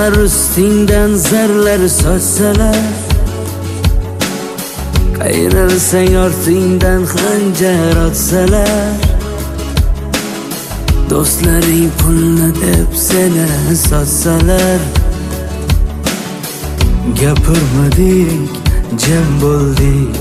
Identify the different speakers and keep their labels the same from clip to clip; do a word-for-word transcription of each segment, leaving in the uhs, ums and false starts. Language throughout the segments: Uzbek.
Speaker 1: Odamlar ustingdan zarlar sochsalar, qayrilsang ortingdan xanjar otsalar, do'stlaring pulni deb seni sotsalar, gapirmadik, jim bo'ldik.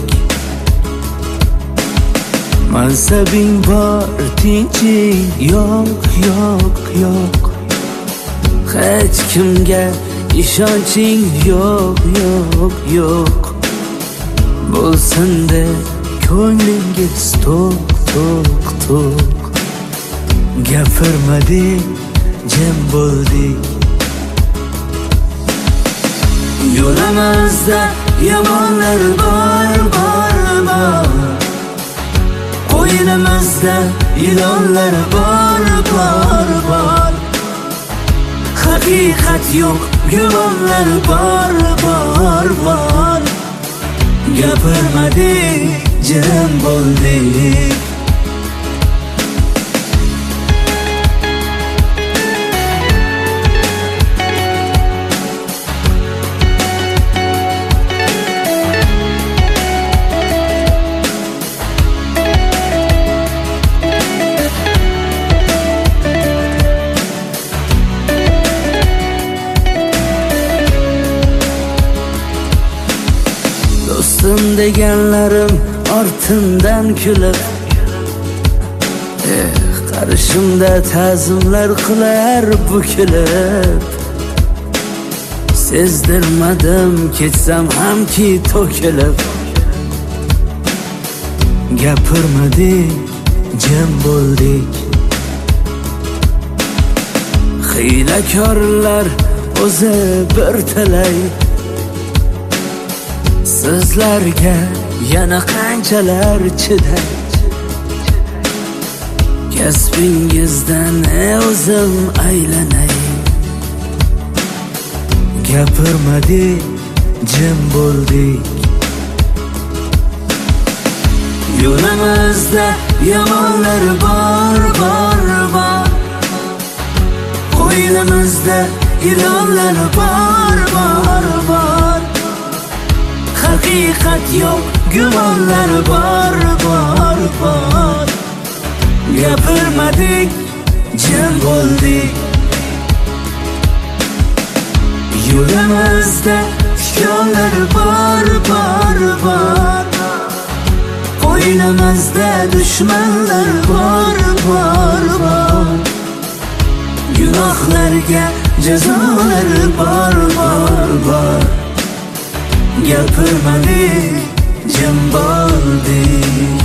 Speaker 1: Mansabing bor, tinching yo'q, yo'q, yo'q. Hech kimga ishonching yo'q, yo'q, yo'q. Bo'lsin-da ko'nglingiz to'q, to'q, to'q. Gapirmadik, jim bo'ldik. Yo'limizda yomonlar bor, bor, bor. Qo'ynimizda ilonlar bor, bor, bor. Haqiqat yo'q, gumonlar bor, bor, bor. Gapirmadik, jim bo'ldik. Do'stim deganlarim ortimdan kulib, eh, qarshimda ta'zimlar qilar bukilib. Sezdirmadim ketsam hamki to'kilib. Gapirmadik, jim bo'ldik. Hiylakorlar o'zi bir talay, sizlarga yana qanchalar chiday. Kasbingizdan o'zim aylanay. Gapirmadik, jim bo'ldik. Yo'limizda yomonlar bor, bor, bor. Qo'ynimizda ilonlar bor, bor, bor. Haqiqat yo'q, gumonlar bor, bor, bor. Gapirmadik, jim bo'ldik. Yo'limizda tikonlar bor, bor, bor. Qo'ynimizda dushmanlar bor, bor, bor. Gunohlarga jazolar bor, bor, bor. Gapirmadik, jim bo'ldik.